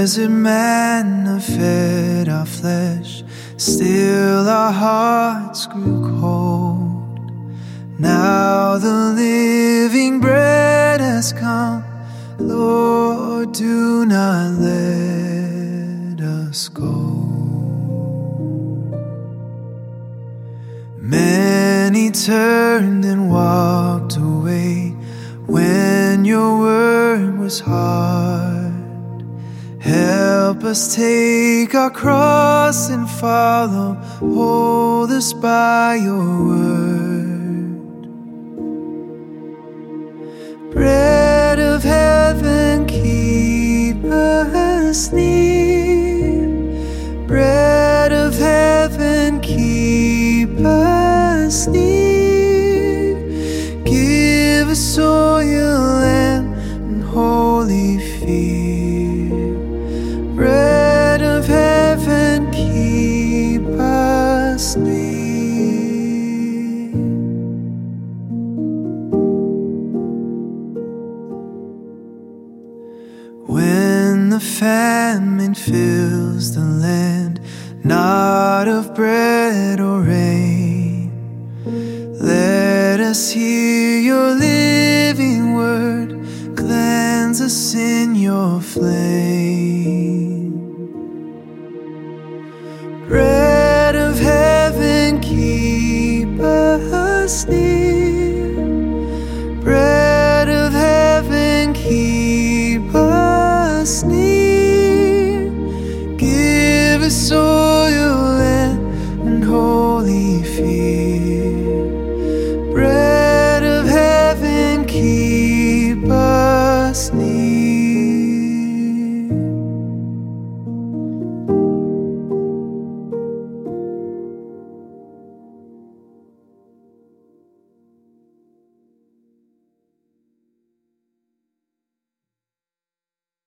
desert manna fed our flesh, still our hearts grew cold. Now the living bread has come, Lord, do not let us go. Many turned and walked away when your word was hard. Help us take our cross and follow. Hold us by your word. Bread of heaven, keep us near. Bread of heaven, keep us near. Give us oil and holy fear. Bread of heaven, keep us near. When the famine fills the land, not of bread or rain, let us hear your living word, cleanse us in your flame. Bread of heaven, keep us near. Bread of heaven, keep us near. Give us